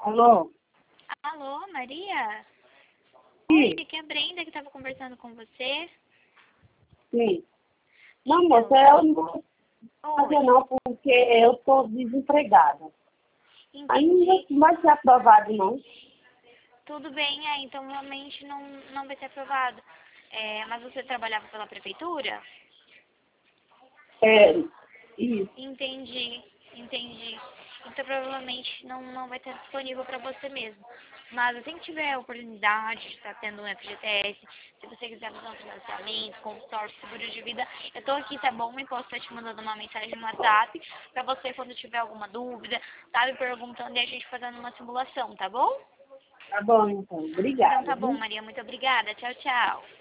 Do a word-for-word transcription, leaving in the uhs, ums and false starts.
Alô? Alô, Maria? Sim. Oi, aqui é a Brenda que estava conversando com você. Sim. Não, Então, moça, eu não vou fazer oi, não, porque eu estou desempregada. Ainda entendi. não vai ser aprovado, não. Tudo bem, é, então realmente não, não vai ser aprovado. É, mas você trabalhava pela prefeitura? É, isso. Entendi, entendi. Então provavelmente não, não vai estar disponível para você mesmo. Mas assim que tiver a oportunidade de estar tendo um F G T S, se você quiser fazer um financiamento, consórcio, seguro de vida, eu estou aqui, tá bom? E posso estar te mandando uma mensagem no WhatsApp para você quando tiver alguma dúvida, tá me perguntando e a gente fazendo uma simulação, tá bom? Tá bom, então. Então Obrigada, tá bom, viu? Maria, muito obrigada. Tchau, tchau.